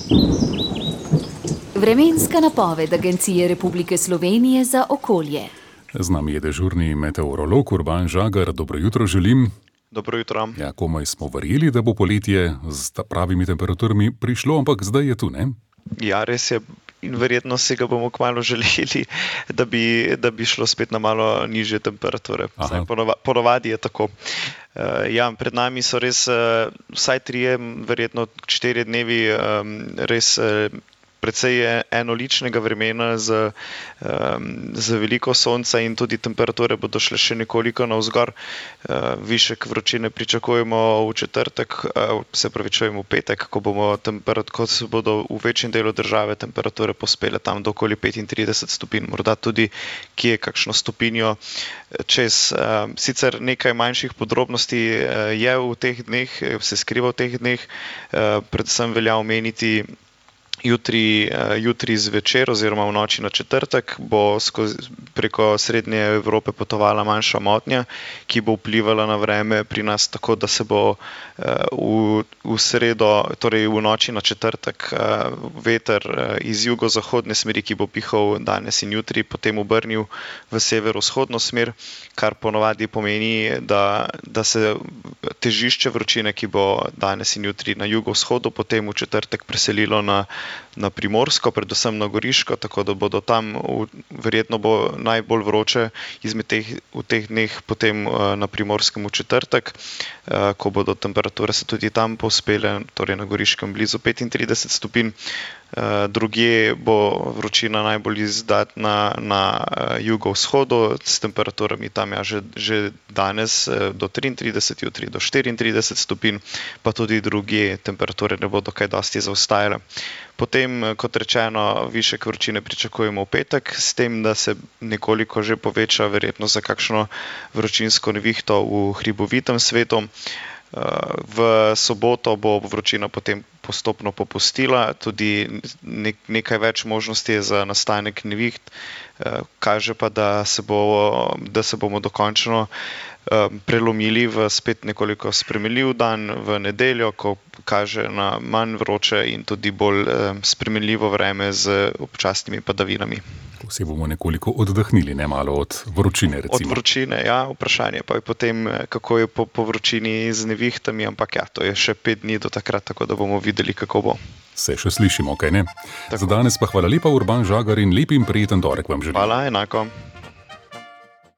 Vremenska napoved Agencije Republike Slovenije za okolje. Z nami je dežurni meteorolog Urban Žagar. Dobro jutro želim. Dobro jutro. Ja, komaj smo verjeli, da bo poletje z pravimi temperaturami prišlo, ampak zdaj je tu, ne? Ja, res je. In verjetno si ga bomo kmalu želeli, da bi šlo spet na malo nižje temperature. Ponavadi je tako. Ja, pred nami so res vsaj 3, verjetno 4 dnevi res precej enoličnega vremena z veliko sonca in tudi temperature bodo šle še nekoliko navzgor. Višek vročine pričakujemo v četrtek, v petek, ko se bodo v večjem delu države temperature pospele tam do okoli 35 stopinj, morda tudi kje kakšno stopinjo čez. Sicer nekaj manjših podrobnosti je v teh dneh, se skriva v teh dneh, predvsem velja omeniti jutri zvečer oziroma v noči na četrtek bo preko srednje Evrope potovala manjša motnja, ki bo vplivala na vreme pri nas tako, da se bo v sredo, torej v noči na četrtek, veter iz jugozahodne smeri, ki bo pihal danes in jutri, potem obrnil v severovzhodno smer, kar ponavadi pomeni, da se težišče vročine, ki bo danes in jutri na jugovzhodu, potem v četrtek preselilo na Primorsko, predvsem na Goriško, tako da bodo tam verjetno bo najbolj vroče v teh dneh potem na Primorskem v četrtek, ko bodo temperature se tudi tam povzpele, torej na Goriškem blizu 35 stopinj. Drugje bo vročina najbolj izdatna na jugovzhodu s temperaturami tam že danes do 33, jutri do 34 stopinj, pa tudi drugje temperature ne bodo kaj dosti zaostajale. Potem, kot rečeno, višek vročine pričakujemo v petek, s tem, da se nekoliko že poveča verjetnost za kakšno vročinsko nevihto v hribovitem svetu. V soboto bo vročina potem postopno popustila, tudi nekaj več možnosti je za nastanek neviht, kaže pa, da se bomo dokončno prelomili v spet nekoliko spremenljiv dan v nedeljo, ko kaže na manj vroče in tudi bolj spremenljivo vreme z občasnimi padavinami. Vsi bomo nekoliko oddahnili, ne malo od vročine, recimo. Od vročine, ja, vprašanje pa je potem, kako je po vročini z nevihtami, ampak ja, to je še 5 dni do takrat, tako da bomo videli, kako bo. Se še slišimo, kaj ne? Za danes pa hvala lepa, Urban Žagar, in lep in prijeten torek vam želim. Hvala, enako.